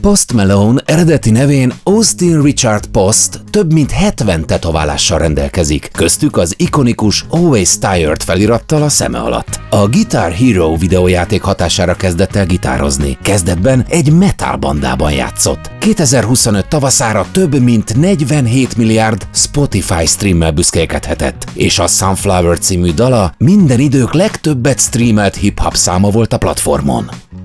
Post Malone eredeti nevén Austin Richard Post több mint 70 tetoválással rendelkezik, köztük az ikonikus Always Tired felirattal a szeme alatt. A Guitar Hero videójáték hatására kezdett el gitározni. Kezdetben egy metal bandában játszott. 2025 tavaszára több mint 47 milliárd Spotify streammel büszkélkedhetett, és a Sunflower című dala minden idők legtöbbet streamelt hip-hop száma volt a platformon.